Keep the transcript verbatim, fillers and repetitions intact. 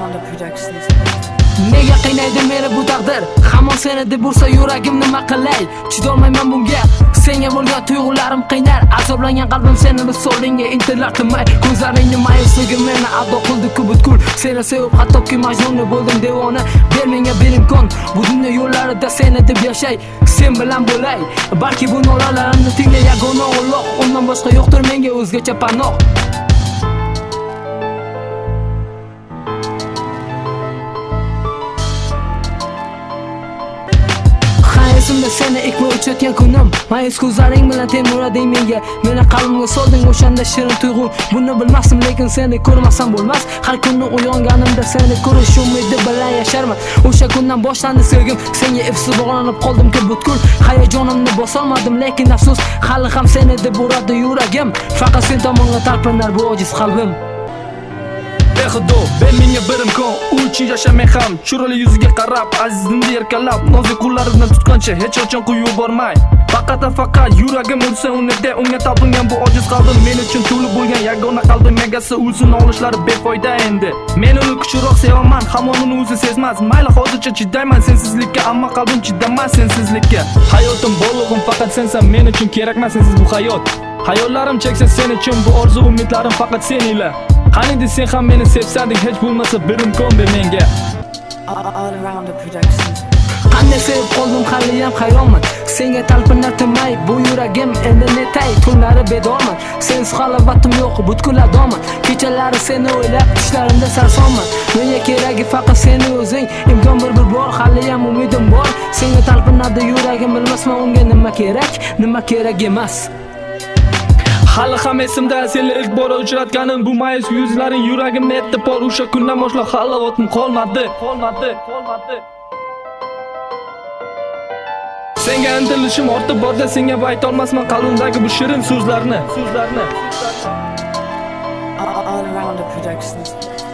Nega qiynaydi meni bu taqdir? Hamon seni deb ursa yuragim nima qilay? Chidolmayman bunga. Senga bo'lgan tuyg'ularim qiynar. Azoblangan qalbim seni visolingga intilar qilmay. Ko'zlaringni mayusligi meni ado qildi-ku butkul. Seni sevib hattoki majnun bo'ldim devona. Ber menga bir imkon. Bu dunyo yo'llarida seni deb yashay. Sen bilan bo'lay. Balki bu nolalarimni tingla yagona Alloh. Undan boshqa yo'qdir menga o'zgacha panoh. Esimda seni ilk bor uchayotgan kunim, mayus ko'zlaring bilan temurading menga. Meni qalbimga solding o'shanda shirin tuyg'u. Buni bilmasdim, lekin seni ko'rmasam bo'lmas. Har kuni uyg'onganimda seni ko'rish umidi bilan yasharman. O'sha kundan boshlandi sevgim, senga epsiz bog'lanib qoldim-ku butkul. Hayajonimni bosolmadim, lekin afsus, hali ham seni deb uradi yuragim. Faqat sen tomonga talpinar bu ojiz qalbim. Behudo, ber menga bir imkon, u uchun yashamay ham churali yuziga qarab, azizimni erkalab, nozik qo'llarimdan tutgancha hech qachon qo'yib yubormay. Faqat faqat yuragim o'lsa unida, unga talpingan bu ojiz qalbim men uchun to'lib bo'lgan yagona qalbim egasi ulsin olishlari befoyda endi. Men uni kuchliroq sevaman, hamon uni o'zi sezmas. Mayli hozircha chidayman sensizlikka, ammo qalbim chidamas sensizlikka. Hayotim borlig'im faqat sensan, men uchun kerakmas sensiz bu hayot. Hayollarim cheksa sen uchun, bu orzu umidlarim faqat sen ila. Qani desen ham meni sevsanding, hech bo'lmasa bir imkon ber menga. Qanday sevib qoldim hali ham hayronman. Senga talpinatimay bu yuragim endi netay, tunlari bedorman. Sensiz halovatim yo'q, butkul adoman. Kechalari seni o'ylab, tushlarimda sarsonman. Menga keragi faqat seni o'zing, imkon bir bir bor, hali ham umidim bor. Senga talpinadi yuragim, bilmasman unga nima kerak, nima kerak emas. Hali ham esimda seni ilk bor uchratganim, bu mayus yuzlaring yuragimni etdi por. O'sha kundan boshlab halovatim qolmadi, qolmadi, qolmadi. Senga intilishim ortib borda, senga ayta olmasman qalbimdagi bu shirin so'zlarni, so'zlarni. All around the productions.